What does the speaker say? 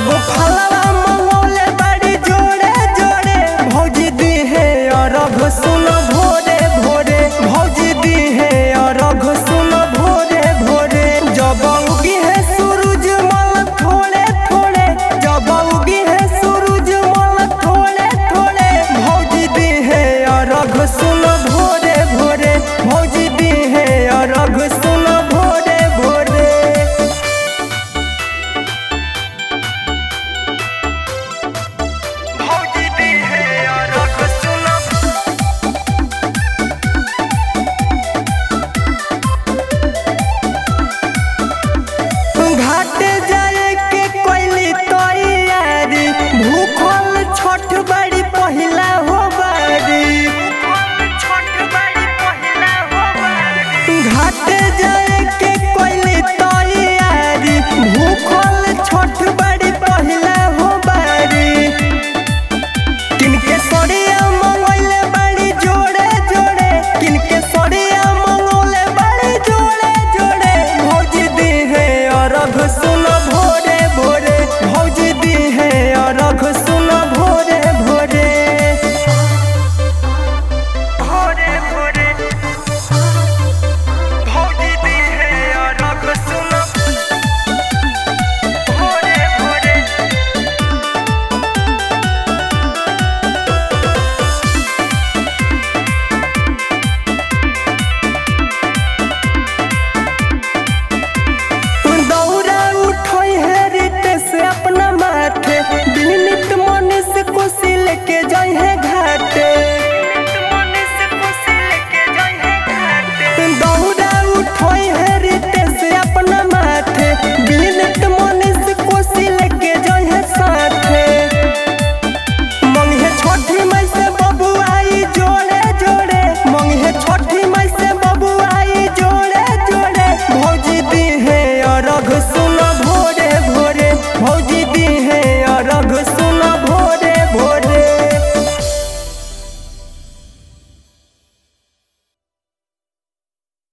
सब फलवा मंगोले बड़ी जोड़े जोड़े भौजी दी है अरघ सुन भोरे भोरे भौजी दी है अरघ सुन भोरे भोरे जब उगी है सूरज मल थोड़े थोड़े जब उगी है सूरज मल थोड़े थोड़े भौजी दी है अरघ सुन भोरे भोरे भौजी दी है अरघ सुन भोरे भोरे। घाटे जाए के कोइली तैयारी भूखल छठ बड़ी पहिला हो बारी घाटे जाए के कोइली तैयारी भूखल छठ बड़ी पहिला हो बारी किनके सड़िया मंगोले बड़ी जोड़े जोड़े किनके सड़िया मंगोले बड़ी जोड़े जोड़े भौजी दी है अरघ सुन भोरे भोरे भौजी दी है अरघ सुन भोरे भोरे भोरे भोरे भौजी दी है अरघ सुन भोरे भोरे। दौरा उठोई है रीते से अपना माथे बिनित मन से कुशी लेके जाई है घर